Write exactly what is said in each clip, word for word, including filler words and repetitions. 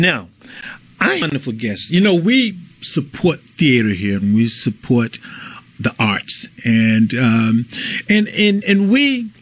Now, I'm a wonderful guest. You know, we support theater here, and we support the arts, and um, and and and we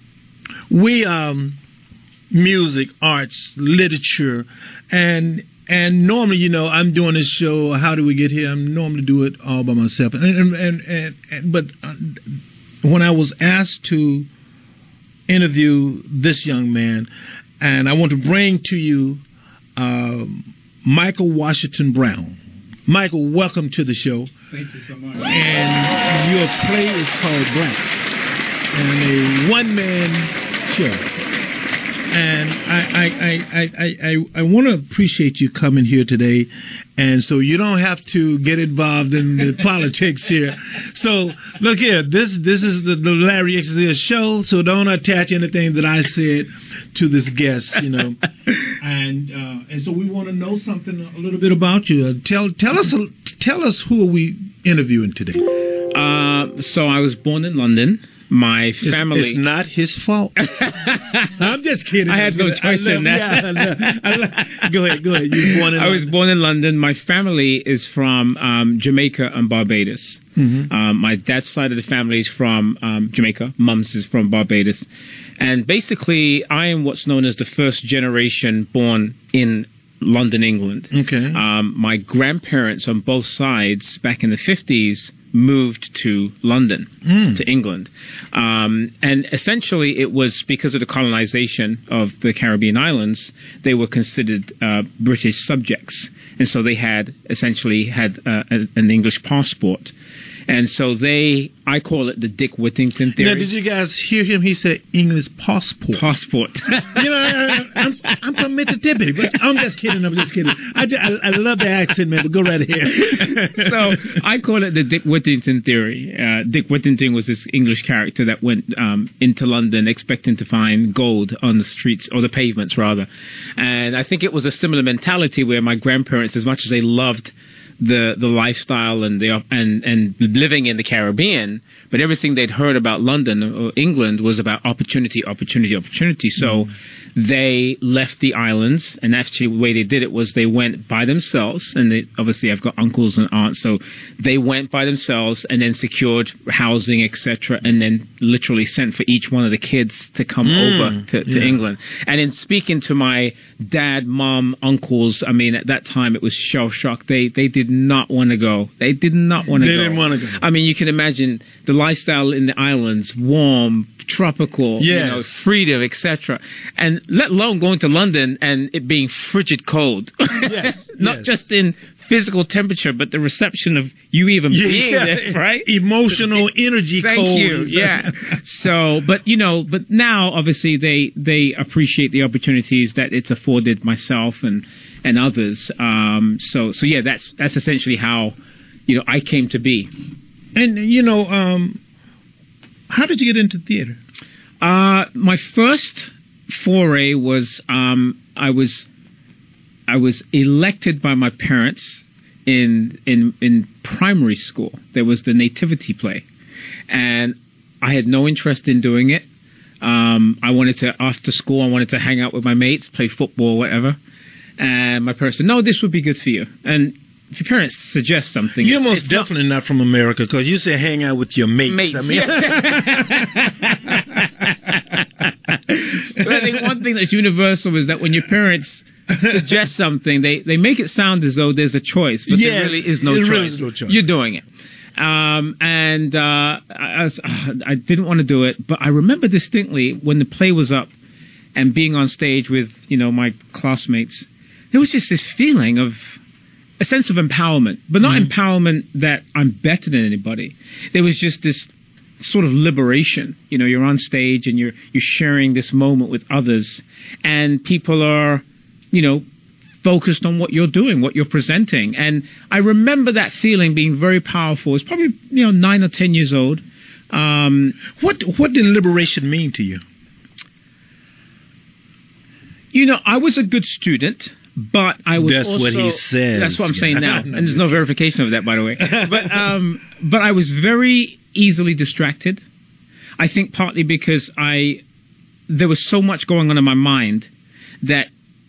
we um, music, arts, literature, and and normally, you know, I'm doing this show. How do we get here? I'm normally do it all by myself, and and and, and, and but uh, when I was asked to interview this young man, and I want to bring to you uh, Michael Washington Brown. Michael, welcome to the show. Thank you so much. And your play is called Black, and a one-man show. And I I I I I, I want to appreciate you coming here today, and so you don't have to get involved in the politics here. So look here, this this is the, the Larry Exia show, so don't attach anything that I said to this guest, you know. and uh, and so we want to know something a little bit about you. Uh, tell tell us tell us who are we interviewing today. Uh, so I was born in London. My family. It's, it's not his fault. I'm just kidding. I had no choice in that. Yeah, I love, I love, go ahead, go ahead. You were born in I London. was born in London. My family is from um, Jamaica and Barbados. Mm-hmm. Um, my dad's side of the family is from um, Jamaica. Mum's is from Barbados. And basically, I am what's known as the first generation born in London, England. Okay. Um, my grandparents on both sides back in the fifties moved to London, mm. to England. Um, and essentially it was because of the colonization of the Caribbean islands, they were considered uh, British subjects. And so they had essentially had uh, an English passport. And so they, I call it the Dick Whittington theory. Now, did you guys hear him? He said English passport. Passport. you know, I, I'm, I'm from Mississippi, but I'm just kidding. I'm just kidding. I, just, I, I love the accent, man, but go right ahead. So I call it the Dick Whittington theory. Uh, Dick Whittington was this English character that went um, into London expecting to find gold on the streets, or the pavements, rather. And I think it was a similar mentality where my grandparents, as much as they loved the the lifestyle and the and and living in the Caribbean, but everything they'd heard about London or England was about opportunity, opportunity, opportunity. So mm. they left the islands, and actually the way they did it was they went by themselves, and they, obviously I've got uncles and aunts, so they went by themselves and then secured housing, et cetera, and then literally sent for each one of the kids to come mm. over to, to yeah. England. And in speaking to my dad, mom, uncles, I mean, at that time it was shell shock. They they did not want to go. They did not want to go. They didn't want to go. I mean, you can imagine the lifestyle in the islands, warm, tropical, yes. you know, freedom, et cetera. And let alone going to London and it being frigid cold. Yes. Not yes. just in physical temperature, but the reception of you even yeah, being yeah. there, right? Emotional energy Thank cold. you. Yeah. So, but you know, but now obviously they they appreciate the opportunities that it's afforded myself and and others. Um, so so yeah, that's that's essentially how, you know, I came to be. And you know, um, how did you get into theater? Uh, my first foray was um, I was I was elected by my parents in in in primary school. There was the nativity play, and I had no interest in doing it. Um, I wanted to, after school, I wanted to hang out with my mates, play football, whatever. And my parents said, "No, this would be good for you." And if your parents suggest something, you're it's, most it's definitely not, not from America, because you say hang out with your mates. mates. I mean, but I think one thing that's universal is that when your parents suggest something, they, they make it sound as though there's a choice, but yes, there really is no there choice. Really is no choice. You're doing it. Um, and uh, I, was, uh, I didn't want to do it, but I remember distinctly when the play was up and being on stage with, you know, my classmates, there was just this feeling of a sense of empowerment, but not mm-hmm. empowerment that I'm better than anybody. There was just this sort of liberation. You know, you're on stage and you're you're sharing this moment with others, and people are, you know, focused on what you're doing, what you're presenting. And I remember that feeling being very powerful. It's probably, you know, nine or ten years old. Um, what what did liberation mean to you? You know, I was a good student, but I was That's also, what he says. That's what I'm saying now. And there's no verification of that, by the way. But um, but I was very easily distracted. I think partly because I there was so much going on in my mind that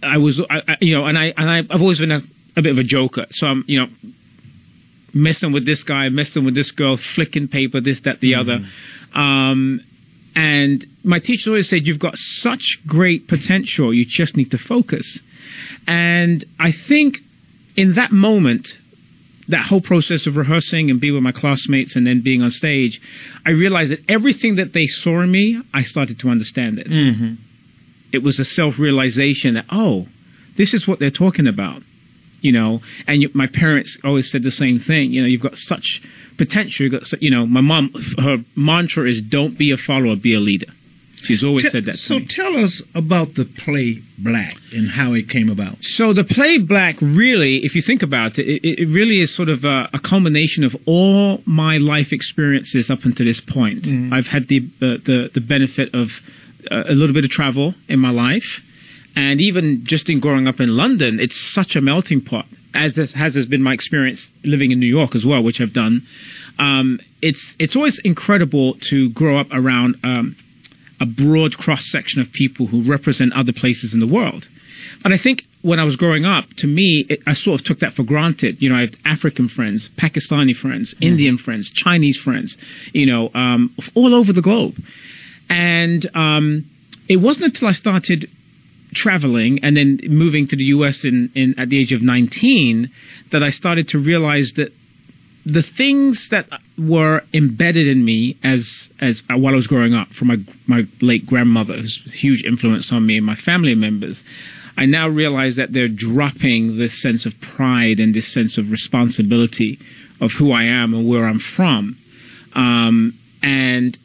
I was, I, I, you know, and I and I, I've always been a, a bit of a joker. So I'm, you know, messing with this guy, messing with this girl, flicking paper, this, that, the mm-hmm. other. Um, and my teacher always said, "You've got such great potential. You just need to focus." And I think in that moment, that whole process of rehearsing and being with my classmates and then being on stage, I realized that everything that they saw in me, I started to understand it. Mm-hmm. It was a self-realization that, oh, this is what they're talking about, you know. And you, my parents always said the same thing. You know, you've got such potential. You've got, you know, my mom, her mantra is, "Don't be a follower, be a leader." She's always T- said that to so me. tell us about the play Black and how it came about. So the play Black, really, if you think about it, it, it really is sort of a, a culmination of all my life experiences up until this point. Mm. I've had the, uh, the the benefit of uh, a little bit of travel in my life, and even just in growing up in London, it's such a melting pot, as has, as has been my experience living in New York as well, which I've done. Um, it's it's always incredible to grow up around Um, a broad cross-section of people who represent other places in the world. But I think when I was growing up, to me, it, I sort of took that for granted. You know, I had African friends, Pakistani friends, mm. Indian friends, Chinese friends, you know, um, all over the globe. And um, it wasn't until I started traveling and then moving to the U S in, in at the age of nineteen that I started to realize that the things that were embedded in me as as uh, while I was growing up from my my late grandmother, who's a huge influence on me and my family members, I now realize that they're dropping this sense of pride and this sense of responsibility of who I am and where I'm from. Um, and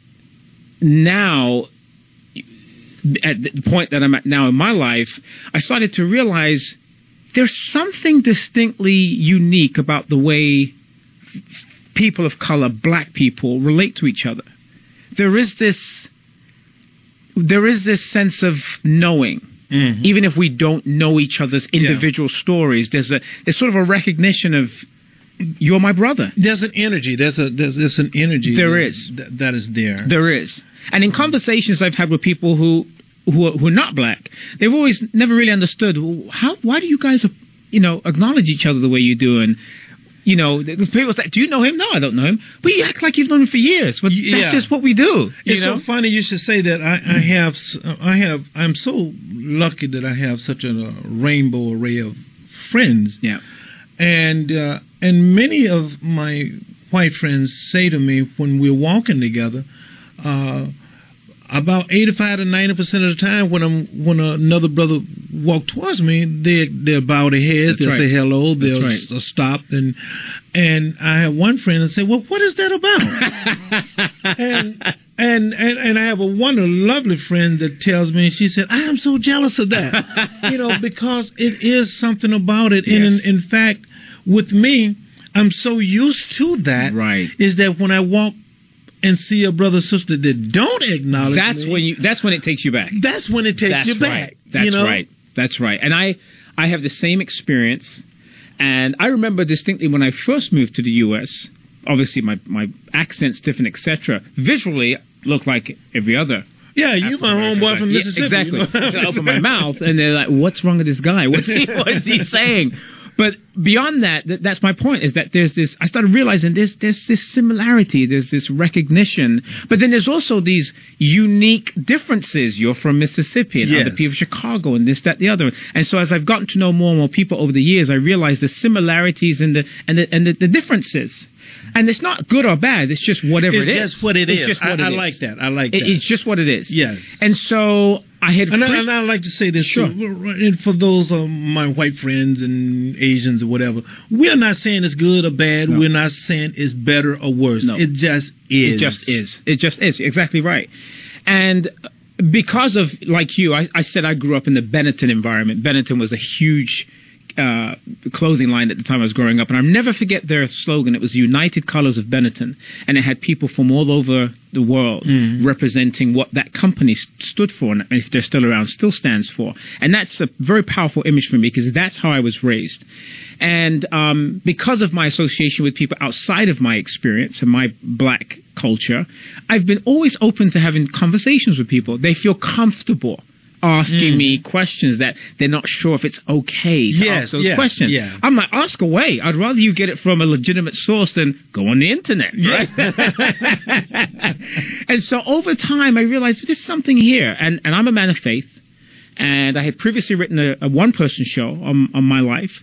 now, at the point that I'm at now in my life, I started to realize there's something distinctly unique about the way people of color, black people, relate to each other. There is this, there is this sense of knowing, mm-hmm. even if we don't know each other's individual yeah. stories. There's a, there's sort of a recognition of, you're my brother. There's an energy. There's a, there's, there's an energy. There is th- that is there. There is, and in mm-hmm. conversations I've had with people who, who are, who are not black, they've always never really understood how, why do you guys, you know, acknowledge each other the way you do, and you know, there's people say, "Do you know him?" No, I don't know him. But you act like you've known him for years. But yeah. that's just what we do. It's you know? so funny you should say that. I, I have, I have, I'm so lucky that I have such a, a rainbow array of friends. Yeah. And uh, and many of my white friends say to me when we're walking together, uh, about eighty-five to ninety percent of the time when I'm when another brother walk towards me, they they'll bow their heads, That's they'll right. say hello, they'll right. s- stop, and and I have one friend that say, "Well, what is that about?" and, and and and I have a wonderful, lovely friend that tells me, she said, "I am so jealous of that," you know, because it is something about it, and yes. in, in fact, with me, I'm so used to that, right. is that when I walk and see a brother or sister that don't acknowledge that's me, when you that's when it takes you back. That's when it takes that's you back. Right. That's you know? right. That's right. And I I have the same experience, and I remember distinctly when I first moved to the U S. Obviously, my my accent's different, et cetera. Visually, look like every other. Yeah, you my homeboy from Mississippi. Yeah, exactly. You know? I open my mouth, and they're like, "What's wrong with this guy? What's he, what is he saying?" But beyond that, th- that's my point, is that there's this, I started realizing there's, there's this similarity, there's this recognition, but then there's also these unique differences. You're from Mississippi, and yes. other people from Chicago, and this, that, the other. And so as I've gotten to know more and more people over the years, I realize the similarities and the, and the, and the, the differences. And it's not good or bad, it's just whatever it's it is. It's just what it it's is. Just what I, it I is. like that. I like it, that. It's just what it is. Yes. And so I had... And, pre- I, and I like to say this, sure. too. And for those of my white friends and Asians or whatever, we're not saying it's good or bad. No. We're not saying it's better or worse. No. It just is. It just is. It just is. Exactly right. And because of, like you, I, I said I grew up in the Benetton environment. Benetton was a huge uh, clothing line at the time I was growing up. And I'll never forget their slogan. It was United Colors of Benetton. And it had people from all over the world mm. representing what that company st- stood for, and if they're still around, still stands for. And that's a very powerful image for me, because that's how I was raised. And um, because of my association with people outside of my experience and my black culture, I've been always open to having conversations with people. They feel comfortable asking Mm. me questions that they're not sure if it's okay to Yes, ask those yeah, questions. yeah. I'm like, ask away. I'd rather you get it from a legitimate source than go on the internet, right? And so over time, I realized there's something here. And, and I'm a man of faith. And I had previously written a, a one-person show on, on my life.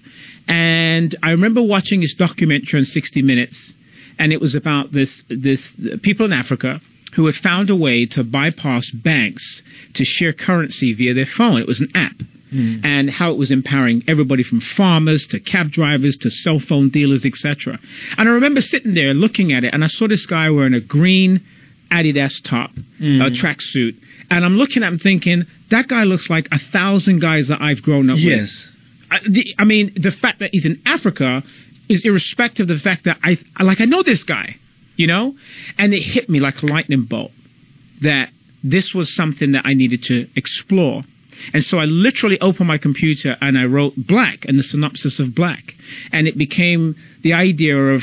And I remember watching this documentary on sixty minutes. And it was about this, this people in Africa who had found a way to bypass banks to share currency via their phone. It was an app. Mm. And how it was empowering everybody from farmers to cab drivers to cell phone dealers, et cetera. And I remember sitting there looking at it, and I saw this guy wearing a green Adidas top, mm. a tracksuit. And I'm looking at him thinking, that guy looks like a thousand guys that I've grown up yes. with. I, the, I mean, the fact that he's in Africa is irrespective of the fact that I, like, I know this guy, you know? And it hit me like a lightning bolt that this was something that I needed to explore. And so I literally opened my computer and I wrote Black and the synopsis of Black. And it became the idea of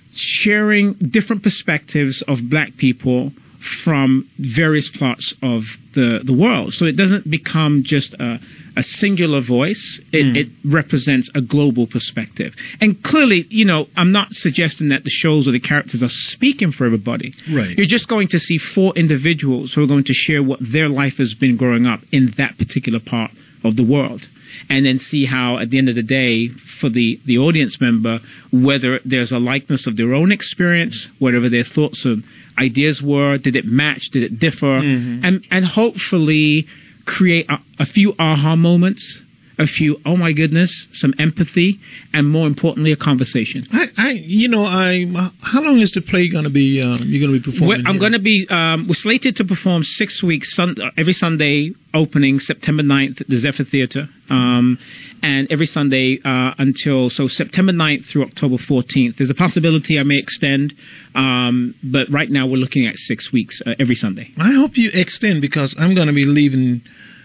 sharing different perspectives of black people from various parts of the, the world. So it doesn't become just a, a singular voice. It, mm. it represents a global perspective. And clearly, you know, I'm not suggesting that the shows or the characters are speaking for everybody. Right. You're just going to see four individuals who are going to share what their life has been growing up in that particular part of the world. And then see how, at the end of the day, for the, the audience member, whether there's a likeness of their own experience, whatever their thoughts and ideas were, did it match, did it differ, mm-hmm. and, and hopefully create a, a few aha moments, a few, oh my goodness, some empathy, and more importantly, a conversation. I, I you know, I. How long is the play going to be? Um, you're going to be performing? We're, I'm going to be. Um, we're slated to perform six weeks, sun, every Sunday, opening September ninth at the Zephyr Theatre, um, and every Sunday uh, until so September ninth through October fourteenth. There's a possibility I may extend, um, but right now we're looking at six weeks uh, every Sunday. I hope you extend because I'm going to be leaving.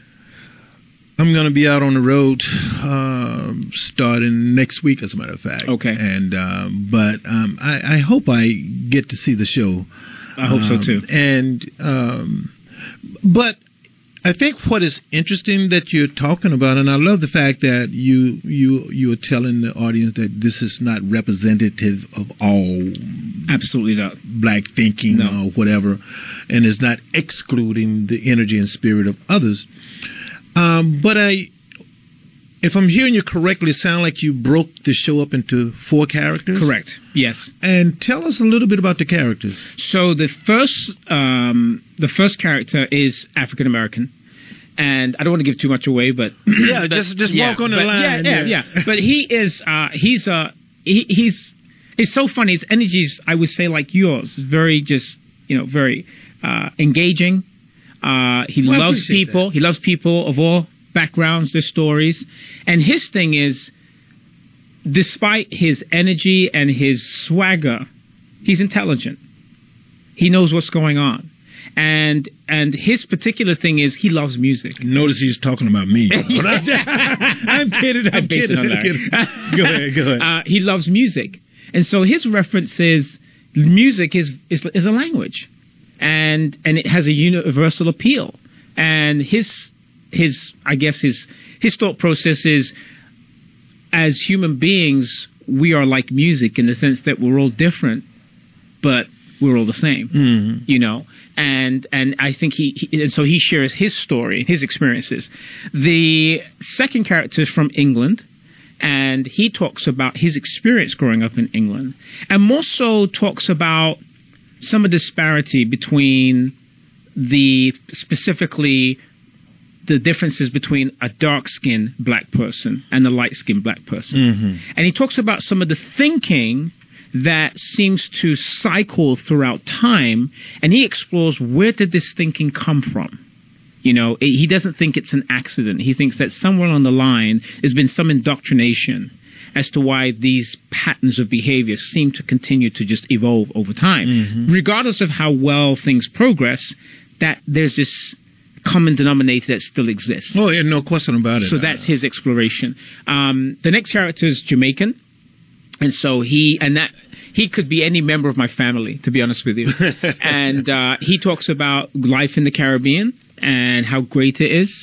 I'm going to be out on the road uh, starting next week, as a matter of fact. Okay. And uh, but um, I, I hope I get to see the show. I hope um, so too. And um, but I think what is interesting that you're talking about, and I love the fact that you you you are telling the audience that this is not representative of all. Absolutely not. Black thinking no. or whatever, and is not excluding the energy and spirit of others. Um, but I, if I'm hearing you correctly, it sounds like you broke the show up into four characters. Correct. Yes. And tell us a little bit about the characters. So the first, um, the first character is African American, and I don't want to give too much away, but yeah, but, just just yeah, walk on the but, line. Yeah, yeah, yeah. But he is, uh, he's uh, he, he's he's so funny. His energy is, I would say, like yours. Very just, you know, very uh, engaging. Uh, he well, loves people. That. He loves people of all backgrounds, their stories. And his thing is, despite his energy and his swagger, he's intelligent. He knows what's going on. And and his particular thing is he loves music. Notice he's talking about me. I'm kidding. I'm, I'm kidding. I'm kidding. Go ahead. Go ahead. Uh, he loves music. And so his reference is music is, is, is a language. And and it has a universal appeal. And his his I guess his his thought process is, as human beings, we are like music in the sense that we're all different, but we're all the same. Mm-hmm. You know. And and I think he, he and so he shares his story, his experiences. The second character is from England, and he talks about his experience growing up in England, and more so talks about some of the disparity between the, specifically the differences between a dark-skinned black person and a light-skinned black person. Mm-hmm. And he talks about some of the thinking that seems to cycle throughout time, and he explores where did this thinking come from. You know, he doesn't think it's an accident. He thinks that somewhere along the line there's been some indoctrination as to why these patterns of behavior seem to continue to just evolve over time. Mm-hmm. Regardless of how well things progress, that there's this common denominator that still exists. Oh, yeah, no question about it. So that's his exploration. Um, the next character is Jamaican. And so he, and that, he could be any member of my family, to be honest with you. And uh, he talks about life in the Caribbean and how great it is.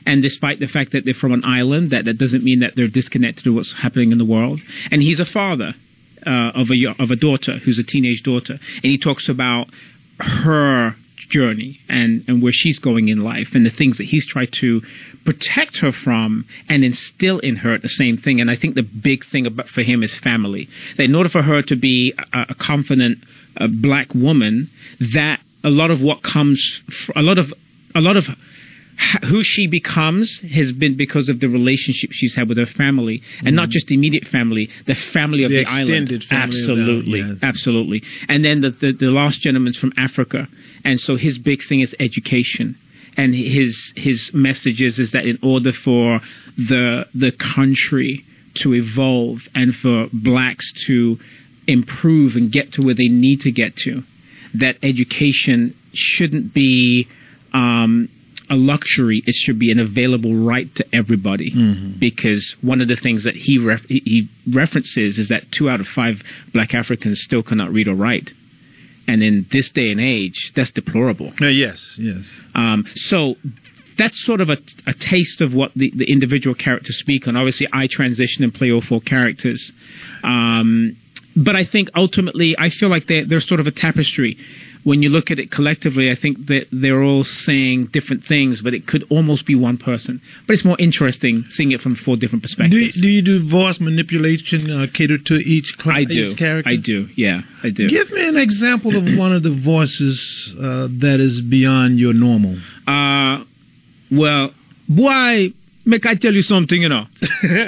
And despite the fact that they're from an island, that, that doesn't mean that they're disconnected to what's happening in the world. And he's a father uh, of a of a daughter who's a teenage daughter, and he talks about her journey and, and where she's going in life and the things that he's tried to protect her from and instill in her the same thing. And I think the big thing about for him is family. That in order for her to be a, a confident uh, black woman, that a lot of what comes, a lot of, a lot of who she becomes has been because of the relationship she's had with her family, and mm-hmm. not just the immediate family, the family of the, the island. Family absolutely, of the, yes. absolutely. And then the, the the last gentleman's from Africa, and so his big thing is education. And his his message is, is that in order for the the country to evolve and for blacks to improve and get to where they need to get to, that education shouldn't be um, a luxury. It should be an available right to everybody. Mm-hmm. Because one of the things that he ref- he references is that two out of five black Africans still cannot read or write. And in this day and age, that's deplorable. Uh, yes, yes. Um, so that's sort of a, a taste of what the, the individual characters speak on. Obviously, I transition and play all four characters. Um, but I think ultimately, I feel like they're, they're sort of a tapestry. When you look at it collectively, I think that they're all saying different things, but it could almost be one person. But it's more interesting seeing it from four different perspectives. Do, do you do voice manipulation uh, cater to each, cl- I do. each character? I do, yeah, I do. Give me an example of one of the voices uh, that is beyond your normal. Uh, well, boy, make I tell you something, you know.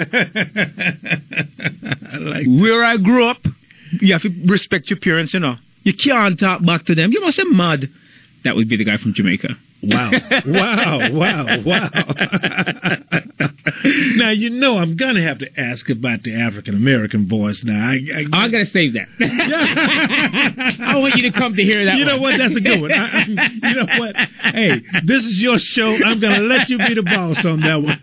I like Where I grew up, you have to respect your parents, you know. You can't talk back to them. You must say mad. That would be the guy from Jamaica. Wow. Wow. Wow. Wow. Now, you know I'm going to have to ask about the African-American voice now. I, I, I'm going to save that. I want you to come to hear that You know one. what? That's a good one. I, I, you know what? Hey, this is your show. I'm going to let you be the boss on that one.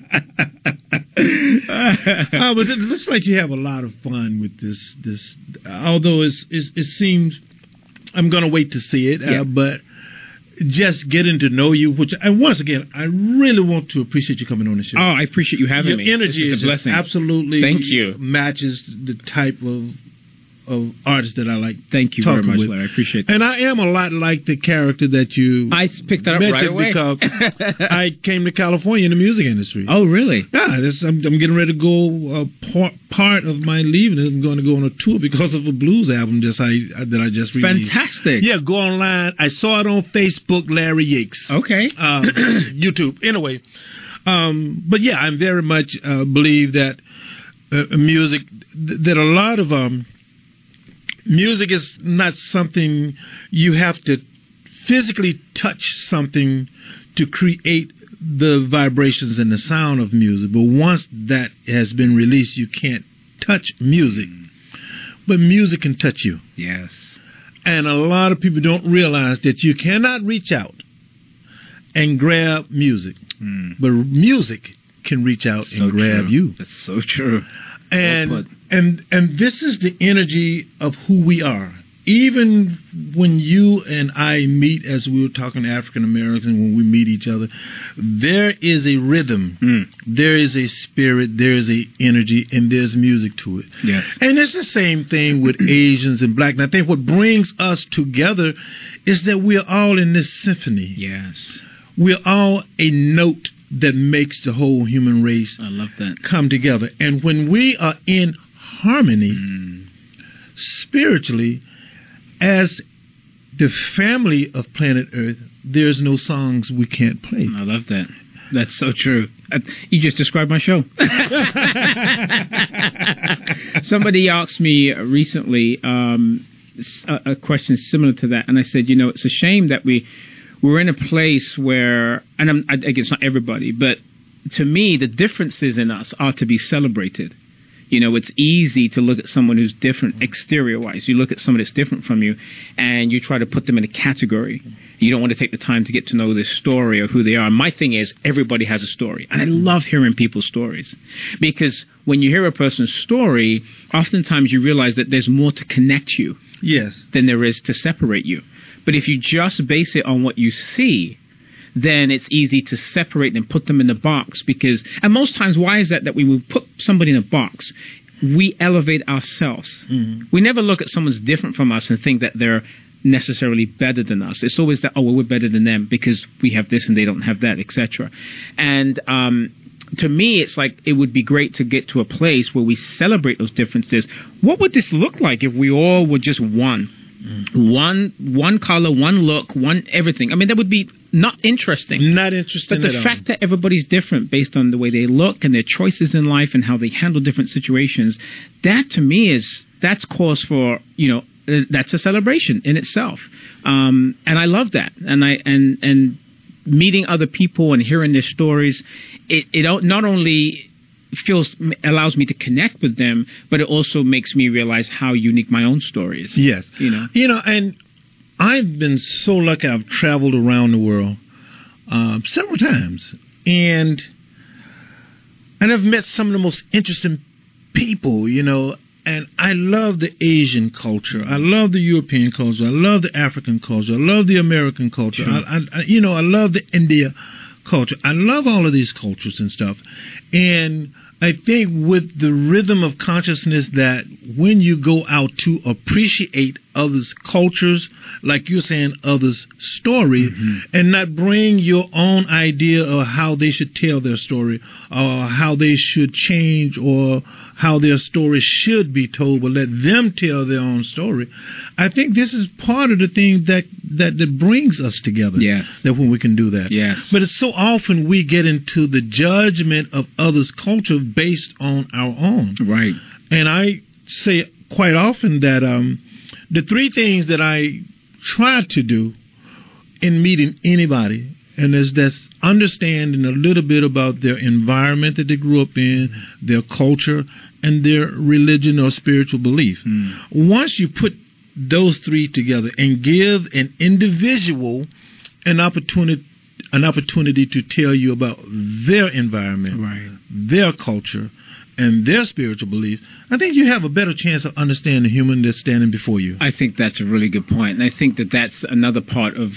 uh, but it looks like you have a lot of fun with this. This, although it's, it's, it seems, I'm going to wait to see it. Yeah. Uh, but just getting to know you, which, and once again, I really want to appreciate you coming on the show. Oh, I appreciate you having Your me. Your energy this is, is a blessing. absolutely Thank you. matches the type of of artists that I like. Thank you very much, with. Larry. I appreciate that. And I am a lot like the character that you I picked that up right away. because I came to California in the music industry. Oh, really? Yeah, this, I'm, I'm getting ready to go. Uh, part, part of my leaving is I'm going to go on a tour because of a blues album just I that I just released. Fantastic. Yeah, go online. I saw it on Facebook, Larry Yates. Okay. Um, YouTube. Anyway, um, but yeah, I very much uh, believe that uh, music, th- that a lot of um, music is not something you have to physically touch something to create the vibrations and the sound of music. But once that has been released, you can't touch music. But music can touch you. Yes. And a lot of people don't realize that you cannot reach out and grab music. Mm. But music can reach out so and grab true. you. That's so true. And well and and this is the energy of who we are. Even when you and I meet, as we were talking to African Americans, when we meet each other, there is a rhythm, mm. there is a spirit, there is a energy, and there's music to it. Yes. And it's the same thing with Asians and Black. And I think what brings us together is that we're all in this symphony. Yes. We're all a note that makes the whole human race I love that. come together. And when we are in harmony, mm. spiritually, as the family of planet Earth, there's no songs we can't play. I love that. That's so true. Uh, you just described my show. Somebody asked me recently um, a, a question similar to that, and I said, you know, it's a shame that we we're in a place where, and I'm, I, I guess not everybody, but to me, the differences in us are to be celebrated. You know, it's easy to look at someone who's different exterior-wise. You look at someone that's different from you, and you try to put them in a category. You don't want to take the time to get to know their story or who they are. My thing is, everybody has a story, and I love hearing people's stories. Because when you hear a person's story, oftentimes you realize that there's more to connect you yes. than there is to separate you. But if you just base it on what you see, then it's easy to separate and put them in the box. Because, and most times, why is that? That when we put somebody in a box, we elevate ourselves. Mm-hmm. We never look at someone's different from us and think that they're necessarily better than us. It's always that, oh, well, we're better than them because we have this and they don't have that, et cetera. And um, to me, it's like it would be great to get to a place where we celebrate those differences. What would this look like if we all were just one? Mm-hmm. One one color, one look, one everything. I mean, that would be not interesting. Not interesting. But the at fact all. that everybody's different based on the way they look and their choices in life and how they handle different situations, that to me is that's cause for, you know, that's a celebration in itself. Um, and I love that. And I and and meeting other people and hearing their stories, it it not only feels allows me to connect with them, but it also makes me realize how unique my own story is. Yes, you know, you know, and I've been so lucky. I've traveled around the world um, several times, and and I've met some of the most interesting people. You know, and I love the Asian culture. I love the European culture. I love the African culture. I love the American culture. Sure. I, I, you know, I love the India culture. I love all of these cultures and stuff. And I think with the rhythm of consciousness that when you go out to appreciate others' cultures, like you're saying, others' story, mm-hmm. and not bring your own idea of how they should tell their story or how they should change or how their story should be told, but let them tell their own story. I think this is part of the thing that, that, that brings us together. Yes. That when we can do that. Yes. But it's so often we get into the judgment of others' culture based on our own. Right. And I say quite often that um, the three things that I try to do in meeting anybody, and is that's understanding a little bit about their environment that they grew up in, their culture, and their religion or spiritual belief. Mm. Once you put those three together and give an individual an opportunity an opportunity to tell you about their environment, right. their culture, and their spiritual belief, I think you have a better chance of understanding the human that's standing before you. I think that's a really good point. And I think that that's another part of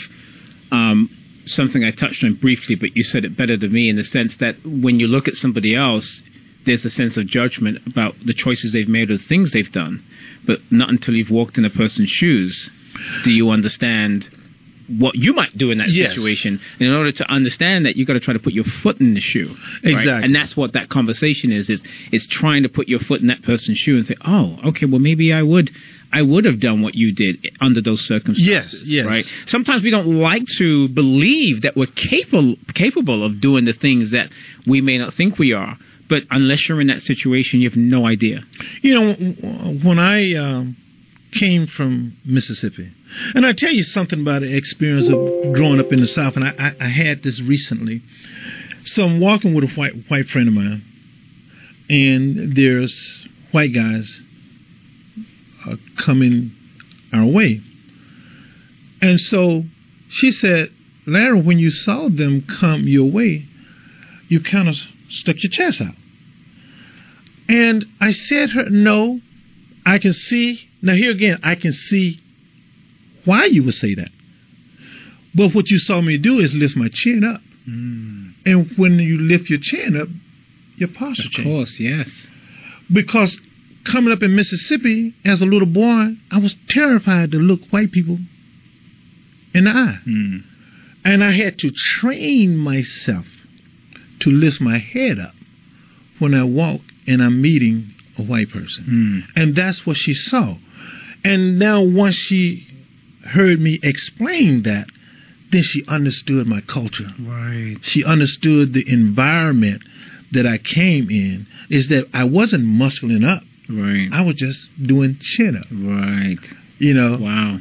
um, something I touched on briefly, but you said it better than me in the sense that when you look at somebody else, there's a sense of judgment about the choices they've made or the things they've done. But not until you've walked in a person's shoes do you understand what you might do in that yes. situation. And in order to understand that, you've got to try to put your foot in the shoe. Exactly. Right? And that's what that conversation is, is, is trying to put your foot in that person's shoe and say, oh, okay, well, maybe I would I would have done what you did under those circumstances. Yes, yes. Right? Sometimes we don't like to believe that we're capable capable of doing the things that we may not think we are. But unless you're in that situation, you have no idea. You know, when I um, came from Mississippi, and I tell you something about the experience of growing up in the South, and I, I, I had this recently. So I'm walking with a white white friend of mine, and there's white guys uh, coming our way. And so she said, Larry, when you saw them come your way, you kind of stuck your chest out. And I said her, no, I can see. Now here again, I can see why you would say that. But what you saw me do is lift my chin up. Mm. And when you lift your chin up, your posture changes. Of course, yes. Because coming up in Mississippi as a little boy, I was terrified to look white people in the eye. Mm. And I had to train myself to lift my head up when I walk and I'm meeting a white person. Mm. And that's what she saw. And now once she heard me explain that, then she understood my culture. Right. She understood the environment that I came in, is that I wasn't muscling up. Right. I was just doing chin up. Right. You know. Wow.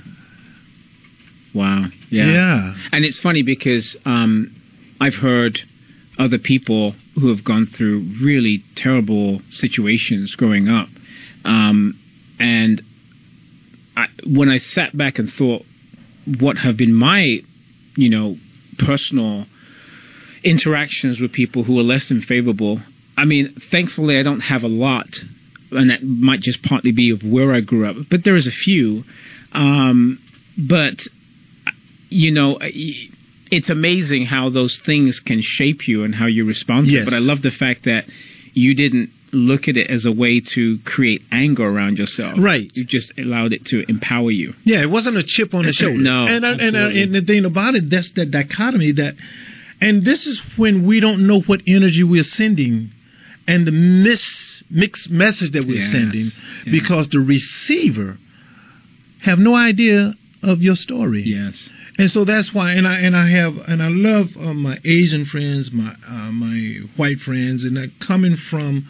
Wow. Yeah. Yeah. And it's funny because um, I've heard other people who have gone through really terrible situations growing up. Um, and I, when I sat back and thought, what have been my, you know, personal interactions with people who are less than favorable, I mean, thankfully I don't have a lot, and that might just partly be of where I grew up, but there is a few. Um, but, you know, it's amazing how those things can shape you and how you respond to Yes. it. But I love the fact that you didn't look at it as a way to create anger around yourself. Right. You just allowed it to empower you. Yeah, it wasn't a chip on the shoulder. No, and, I, and, I, absolutely. and the thing about it, that's that dichotomy that, and this is when we don't know what energy we're sending, and the mis, mixed message that we're Yes. sending, Yeah. because the receiver have no idea of your story. Yes. And so that's why, and I and I have, and I love uh, my Asian friends, my uh, my white friends, and they're coming from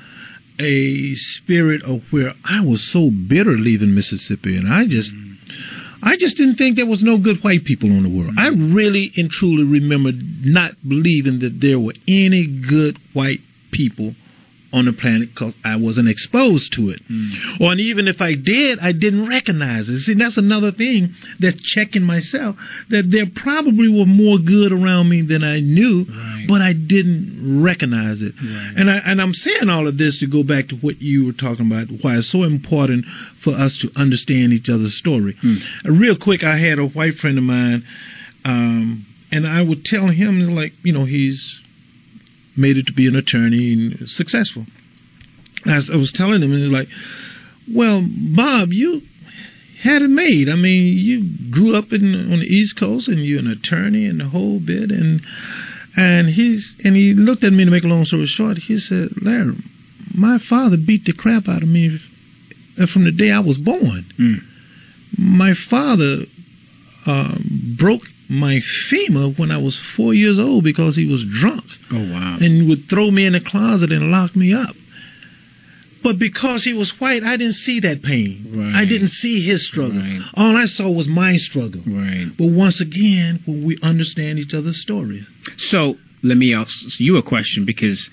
a spirit of where I was so bitter leaving Mississippi, and I just, mm. I just didn't think there was no good white people in the world. Mm. I really and truly remember not believing that there were any good white people on the planet because I wasn't exposed to it. Mm. Or and even if I did, I didn't recognize it. See, that's another thing that's checking myself, that there probably were more good around me than I knew, right. but I didn't recognize it. Right. And, I, and I'm saying all of this to go back to what you were talking about, why it's so important for us to understand each other's story. Mm. Uh, real quick, I had a white friend of mine, um, and I would tell him, like, you know, he's made it to be an attorney and successful. And I, was, I was telling him, and he's like, well, Bob, you had it made. I mean, you grew up in on the East Coast, and you're an attorney and the whole bit. And and he's and he looked at me, to make a long story short. He said, Larry, my father beat the crap out of me from the day I was born. Mm. My father um, broke my femur when I was four years old because he was drunk. Oh, wow. And would throw me in the closet and lock me up. But because he was white, I didn't see that pain. Right. I didn't see his struggle. Right. All I saw was my struggle. Right. But once again, when we understand each other's stories. So let me ask you a question, because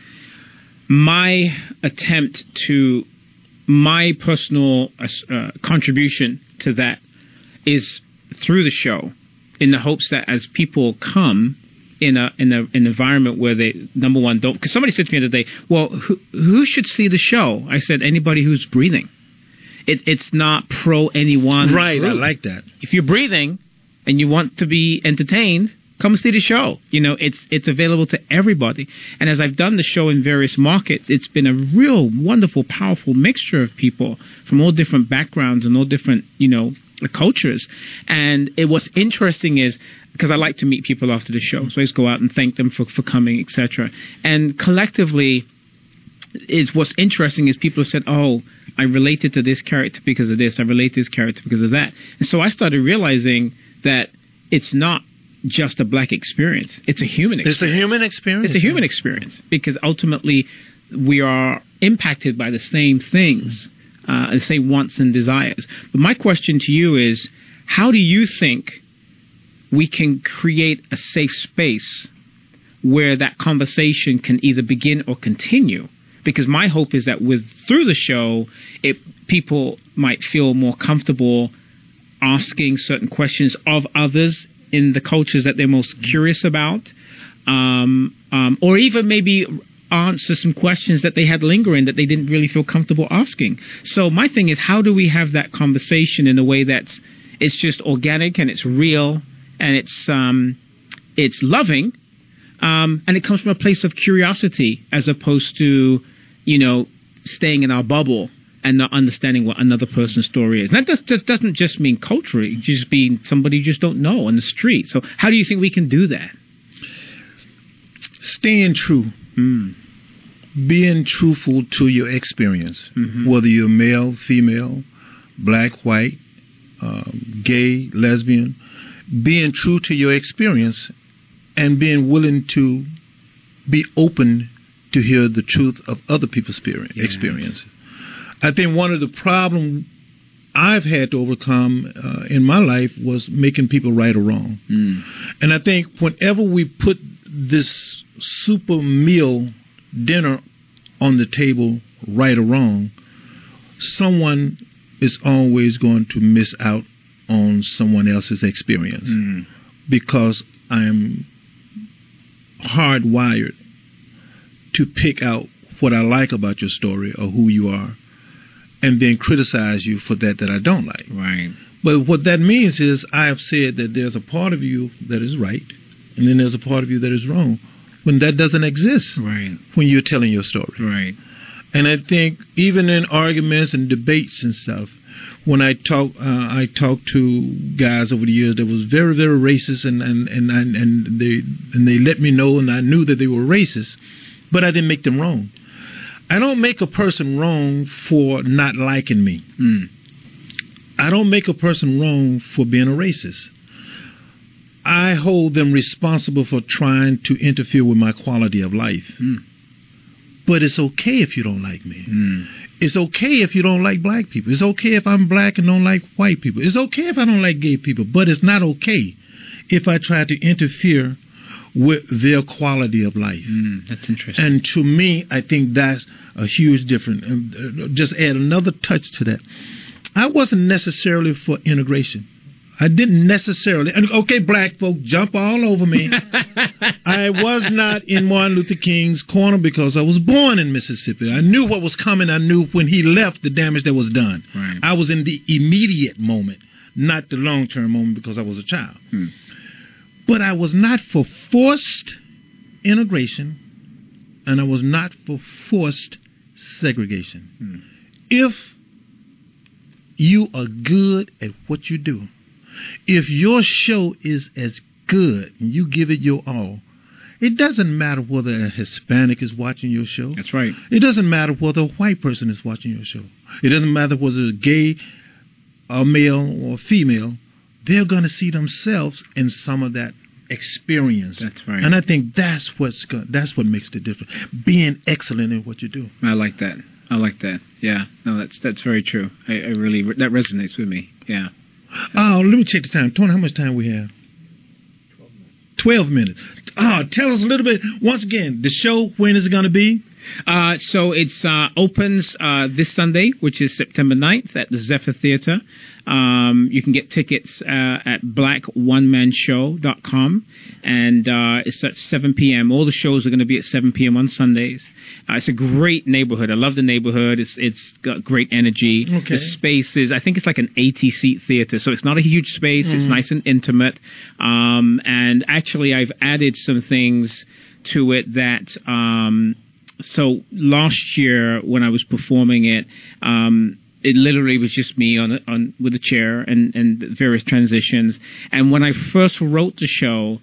my attempt to, my personal uh, contribution to that is through the show, in the hopes that as people come in a in a an environment where they, number one, don't, because somebody said to me the other day, well, who, who should see the show? I said, anybody who's breathing. It, it's not pro anyone. Right, group. I like that. If you're breathing and you want to be entertained, come see the show. You know, it's it's available to everybody. And as I've done the show in various markets, it's been a real wonderful, powerful mixture of people from all different backgrounds and all different, you know, cultures. And it, what's interesting is, because I like to meet people after the show, so I just go out and thank them for, for coming, et cetera. And collectively, is what's interesting is people have said, oh, I related to this character because of this, I relate to this character because of that. And so I started realizing that it's not just a black experience, it's a human experience. It's a human experience. It's a human experience, because ultimately we are impacted by the same things, uh, the same wants and desires. But my question to you is, how do you think we can create a safe space where that conversation can either begin or continue? Because my hope is that with through the show, it people might feel more comfortable asking certain questions of others in the cultures that they're most curious about, um, um, or even maybe answer some questions that they had lingering that they didn't really feel comfortable asking. So my thing is, how do we have that conversation in a way that's it's just organic and it's real and it's um, it's loving, um, and it comes from a place of curiosity as opposed to, you know, staying in our bubble and not understanding what another person's story is. And that just, just doesn't just mean culturally, just being somebody you just don't know on the street. So how do you think we can do that? Staying true. Mm. Being truthful to your experience, mm-hmm. whether you're male, female, black, white, um, gay, lesbian. Being true to your experience and being willing to be open to hear the truth of other people's experience. Yes. I think one of the problems I've had to overcome uh, in my life was making people right or wrong. Mm. And I think whenever we put this super meal dinner on the table, right or wrong, someone is always going to miss out on someone else's experience. Mm. Because I'm hardwired to pick out what I like about your story or who you are, and then criticize you for that that I don't like. Right. But what that means is I have said that there's a part of you that is right and then there's a part of you that is wrong. When that doesn't exist, right, when you're telling your story, right. And I think even in arguments and debates and stuff, when I talk, uh, I talked to guys over the years that was very, very racist, and and and and, and they and they let me know, and I knew that they were racist, but I didn't make them wrong. I don't make a person wrong for not liking me. Mm. I don't make a person wrong for being a racist. I hold them responsible for trying to interfere with my quality of life. Mm. But it's okay if you don't like me. Mm. It's okay if you don't like black people. It's okay if I'm black and don't like white people. It's okay if I don't like gay people. But it's not okay if I try to interfere with their quality of life. Mm, that's interesting. And to me, I think that's a huge difference. And uh, just add another touch to that. I wasn't necessarily for integration. I didn't necessarily. And okay, black folk, jump all over me. I was not in Martin Luther King's corner because I was born in Mississippi. I knew what was coming. I knew when he left the damage that was done. Right. I was in the immediate moment, not the long-term moment because I was a child. Hmm. But I was not for forced integration, and I was not for forced segregation. Hmm. If you are good at what you do, if your show is as good and you give it your all, it doesn't matter whether a Hispanic is watching your show. That's right. It doesn't matter whether a white person is watching your show. It doesn't matter whether it's gay, a male or female. They're going to see themselves in some of that experience. That's right. And I think that's what's go- that's what makes the difference. Being excellent in what you do. I like that. I like that. Yeah. No, that's that's very true. I, I really that resonates with me. Yeah. Oh, let me check the time. Tony, how much time we have? Twelve minutes. Oh, tell us a little bit. Once again, the show, when is it going to be? Uh, so it's uh, opens uh, this Sunday, which is September ninth at the Zephyr Theatre. Um, you can get tickets uh, at black one man show dot com, and uh, it's at seven p.m. All the shows are going to be at seven p.m. on Sundays. Uh, it's a great neighborhood. I love the neighborhood. It's it's got great energy. Okay. The space is, I think it's like an eighty-seat theater, so it's not a huge space. Mm-hmm. It's nice and intimate. Um, and actually, I've added some things to it that... Um, So last year when I was performing it, um, it literally was just me on on with a chair and, and various transitions. And when I first wrote the show,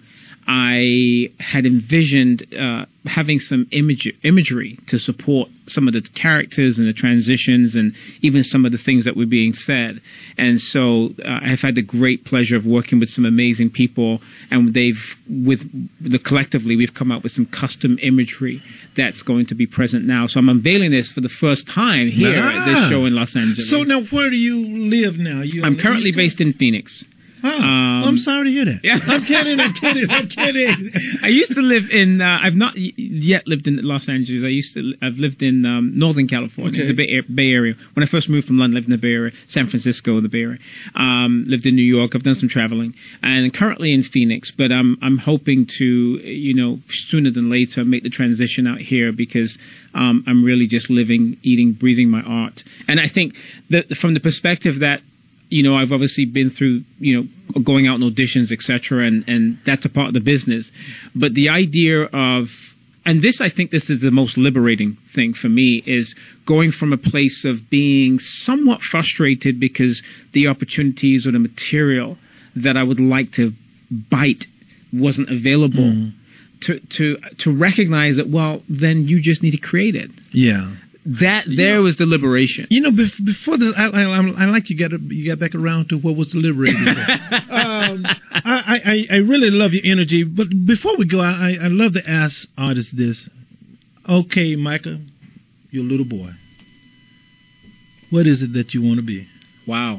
I had envisioned uh, having some image, imagery to support some of the characters and the transitions and even some of the things that were being said. And so uh, I've had the great pleasure of working with some amazing people, and they've, with the collectively, we've come up with some custom imagery that's going to be present now. So I'm unveiling this for the first time here ah. at this show in Los Angeles. So now, where do you live now? You I'm currently based in Phoenix. Oh, um, I'm sorry to hear that. Yeah. I'm kidding, I'm kidding, I'm kidding. I used to live in, uh, I've not y- yet lived in Los Angeles. I used to, I've lived in um, Northern California, okay. the Bay, Bay Area. When I first moved from London, I lived in the Bay Area, San Francisco, the Bay Area. Um, lived in New York. I've done some traveling. And currently in Phoenix, but um, I'm hoping to, you know, sooner than later make the transition out here because um, I'm really just living, eating, breathing my art. And I think that from the perspective that, you know, I've obviously been through, you know, going out in auditions, et cetera, and, and that's a part of the business. But the idea of, and this, I think this is the most liberating thing for me, is going from a place of being somewhat frustrated because the opportunities or the material that I would like to bite wasn't available, mm. to, to, to recognize that, well, then you just need to create it. Yeah. That there you know, was the liberation. You know, bef- before the, I, I, I like you got you got back around to what was the liberating. um, I, I, I really love your energy, but before we go, I, I love to ask artists this. Okay, Micah, you're a little boy. What is it that you want to be? Wow.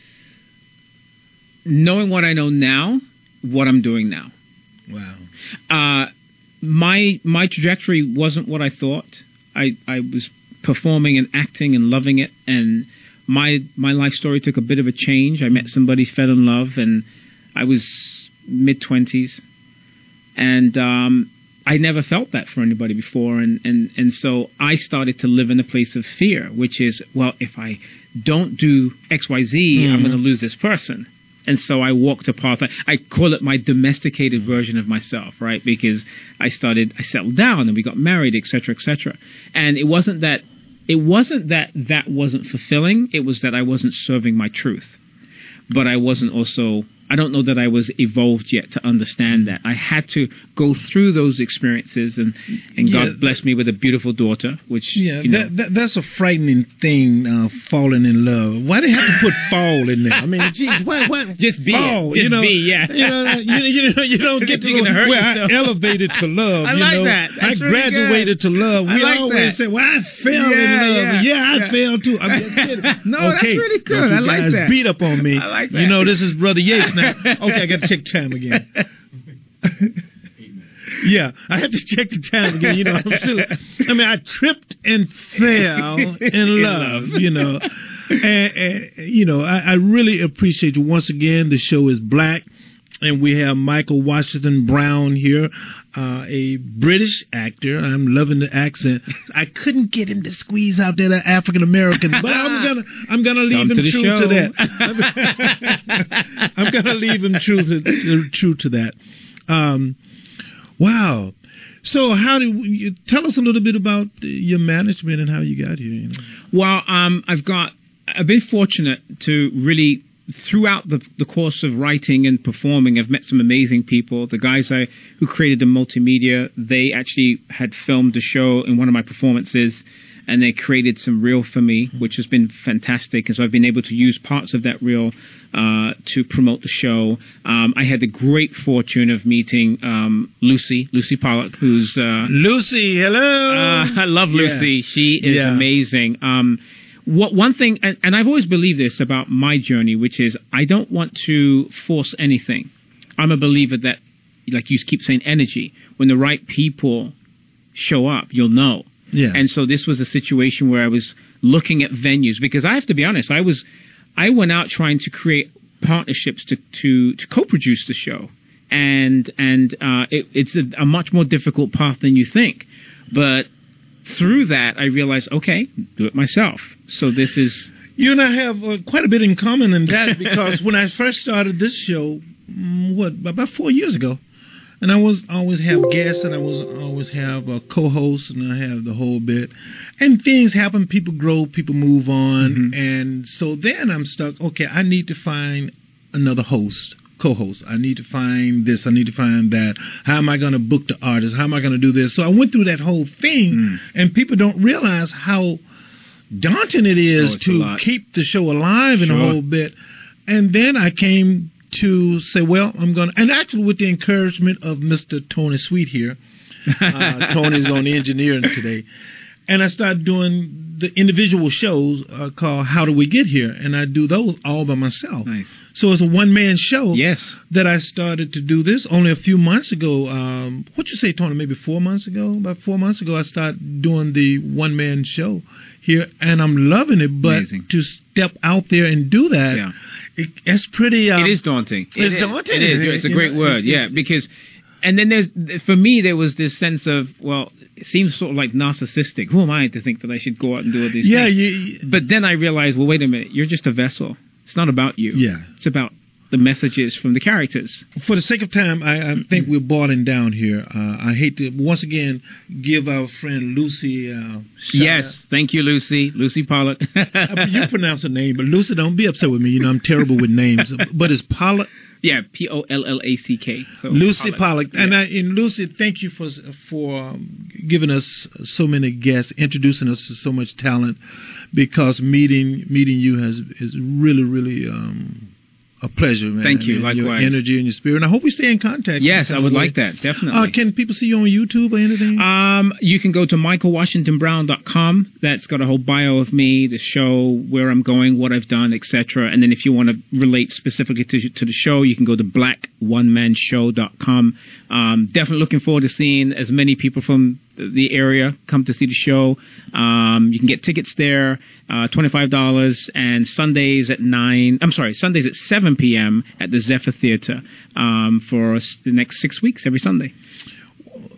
Knowing what I know now, what I'm doing now. Wow. Uh, my my trajectory wasn't what I thought. I, I was performing and acting and loving it, and my my life story took a bit of a change. I met somebody, fell in love, and I was mid twenties, and um, I never felt that for anybody before, and, and, and so I started to live in a place of fear, which is, well, if I don't do X Y Z, mm-hmm. I'm going to lose this person. And so I walked a path. I, I call it my domesticated version of myself, right? Because I started, I settled down and we got married, et cetera, et cetera. And it wasn't that, it wasn't that that wasn't fulfilling. It was that I wasn't serving my truth. But I wasn't also, I don't know that I was evolved yet to understand that. I had to go through those experiences, and, and God yeah, blessed me with a beautiful daughter, which, yeah, you know, that, that, that's a frightening thing, uh, falling in love. Why do they have to put fall in there? I mean, geez, why, why? Just be fall, it. Just you know, be, yeah. You know, you, you know, you don't get to You're the gonna hurt where yourself. I elevated to love. I you like know, that. That's I really graduated good. to love. I We like always that. say, "Well, I fell Yeah, in love." yeah, Yeah, I yeah. fell too. I'm just kidding. No, okay. that's really good. Don't you I like guys that. beat up on me. I like You that. know, this is Brother Yates now. Okay, I got to check time again. Yeah, I had to check the time again. You know, I'm still, I mean, I tripped and fell in love, you know. And, and you know, I, I really appreciate you. Once again, the show is Black, and we have Michael Washington Brown here, uh, a British actor. I'm loving the accent. I couldn't get him to squeeze out that African American, but I'm gonna, I'm gonna leave Come him to the true show. to that. I'm gonna leave him true to, true to that. Um, wow. So, how do you tell us a little bit about your management and how you got here? You know? Well, um, I've got, I've been fortunate to really, throughout the, the course of writing and performing, I've met some amazing people. The guys I who created the multimedia, they actually had filmed a show in one of my performances, and they created some reel for me, which has been fantastic. And so I've been able to use parts of that reel uh, to promote the show. Um, I had the great fortune of meeting um, Lucy, Lucy Pollock, who's... Uh, Lucy, hello! Uh, I love Lucy. Yeah. She is Yeah. amazing. Um, what one thing, and, and I've always believed this about my journey, which is I don't want to force anything. I'm a believer that, like you keep saying, energy. When the right people show up, you'll know. Yeah. And so this was a situation where I was looking at venues, because I have to be honest, I was, I went out trying to create partnerships to to, to co-produce the show, and and uh, it, it's a, a much more difficult path than you think, but through that I realized, okay, do it myself. So this is. You and I have uh, quite a bit in common in that, because when I first started this show, mm, what, about four years ago, and I was always have guests, and I was always have a co-host, and I have the whole bit. And things happen, people grow, people move on, Mm-hmm. and so then I'm stuck. Okay, I need to find another host, co-host. I need to find this. I need to find that. How am I going to book the artist? How am I going to do this? So I went through that whole thing, Mm. and people don't realize how daunting it is Oh, it's a to lot. keep the show alive in a Sure. whole bit. And then I came to say, well, I'm going to, and actually with the encouragement of Mister Tony Sweet here, uh, Tony's on engineering today, and I started doing the individual shows uh, called How Do We Get Here, and I do those all by myself. Nice. So it's a one-man show Yes. that I started to do this only a few months ago. Um, what you say, Tony, maybe four months ago? About four months ago, I started doing the one-man show here, and I'm loving it. But Amazing. to step out there and do that, Yeah. it, it's pretty... Um, It is daunting. It's It is. daunting. It is. It's a You great know, word. it's- Yeah, it's- because, and then there's, for me, there was this sense of, well, it seems sort of like narcissistic. Who am I to think that I should go out and do all these Yeah, things? you, But then I realized, well, wait a minute, you're just a vessel. It's not about you. Yeah. It's about the messages from the characters. for the sake of time, I, I think we're boiling down here. Uh, I hate to once again give our friend Lucy. Uh, shout Yes. Thank you, Lucy. Lucy Pollock. out. You pronounce her name, but Lucy, don't be upset with me. You know I'm terrible with names, but it's Pollock. Yeah, P O L L A C K. So Lucy Pollock, Yeah. and I, and Lucy, thank you for for um, giving us so many guests, introducing us to so much talent. Because meeting meeting you has is really really um, a pleasure, man. Thank you, And Your likewise. energy and your spirit, and I hope we stay in contact. Yes, some I kind would of way. like that. Definitely. Uh, can people see you on YouTube or anything? Um, you can go to michael washington brown dot com. That's got a whole bio of me, the show, where I'm going, what I've done, et cetera. And then if you want to relate specifically to, to the show, you can go to black one man show dot com. Um, definitely looking forward to seeing as many people from the area come to see the show. Um, you can get tickets there, uh, twenty-five dollars, and Sundays at nine. I'm sorry, Sundays at seven p.m. at the Zephyr Theater um, for s- the next six weeks every Sunday.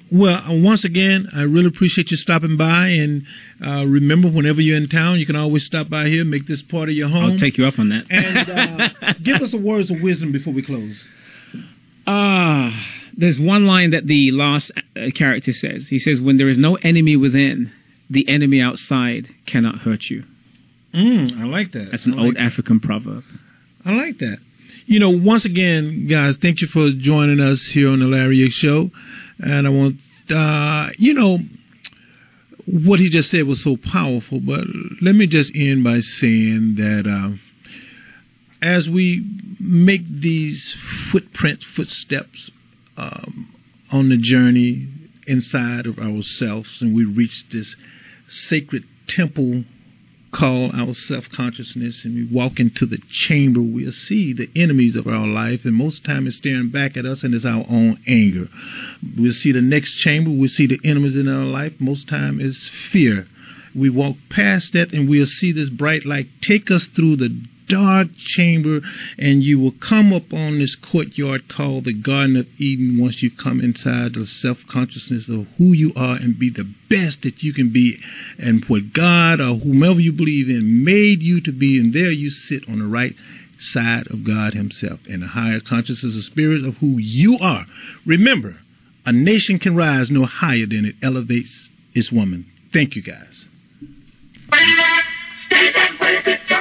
Well, uh, once again, I really appreciate you stopping by. And uh, remember, whenever you're in town, you can always stop by here, make this part of your home. I'll take you up on that. And uh, give us some words of wisdom before we close. Ah, there's one line that the last uh, character says. He says, when there is no enemy within, the enemy outside cannot hurt you. Mm, I like that. That's an I like old that. African proverb. I like that. You know, once again, guys, thank you for joining us here on the Larry X Show. And I want, uh, you know, what he just said was so powerful, but let me just end by saying that uh, as we make these footprints, footsteps um, on the journey inside of ourselves, and we reach this sacred temple called our self-consciousness, and we walk into the chamber, we'll see the enemies of our life, and most of the time it's staring back at us, and it's our own anger. We'll see the next chamber, we'll see the enemies in our life, most of the time it's fear. We walk past that, and we'll see this bright light take us through the dark chamber, and you will come up on this courtyard called the Garden of Eden once you come inside the self-consciousness of who you are and be the best that you can be, and what God or whomever you believe in made you to be, and there you sit on the right side of God himself in the higher consciousness of spirit of who you are. Remember, a nation can rise no higher than it elevates its woman. Thank you, guys.